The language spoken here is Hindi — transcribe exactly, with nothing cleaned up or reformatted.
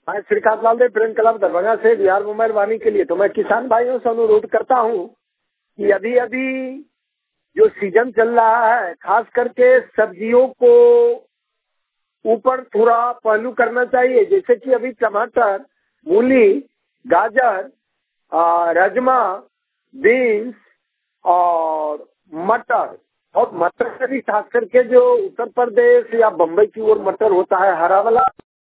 मैं श्रीकांत लाल देव प्रेम क्लब दरभंगा से बिहार मोबाइल वाणी के लिए। तो मैं किसान भाइयों से अनुरोध करता हूँ कि अभी अभी जो सीजन चल रहा है, खास करके सब्जियों को ऊपर थोड़ा पहलू करना चाहिए। जैसे कि अभी टमाटर, मूली, गाजर, राजमा, बीन्स और मटर, और मटर से भी खास करके जो उत्तर प्रदेश या बम्बई की ओर मटर होता है हरा वाला,